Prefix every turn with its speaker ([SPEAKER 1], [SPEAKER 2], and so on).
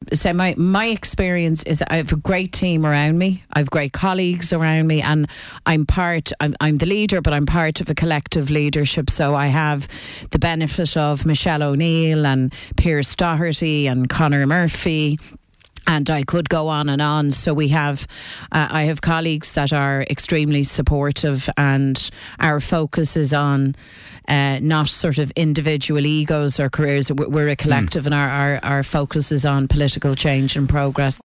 [SPEAKER 1] say my experience is that I have a great team around me. I have great colleagues around me, and I'm the leader, but I'm part of a collective leadership. So I have the benefit of Michelle O'Neill and Pierce Doherty and Conor Murphy. And I could go on and on. So I have colleagues that are extremely supportive, and our focus is on not sort of individual egos or careers. We're a collective, and our focus is on political change and progress.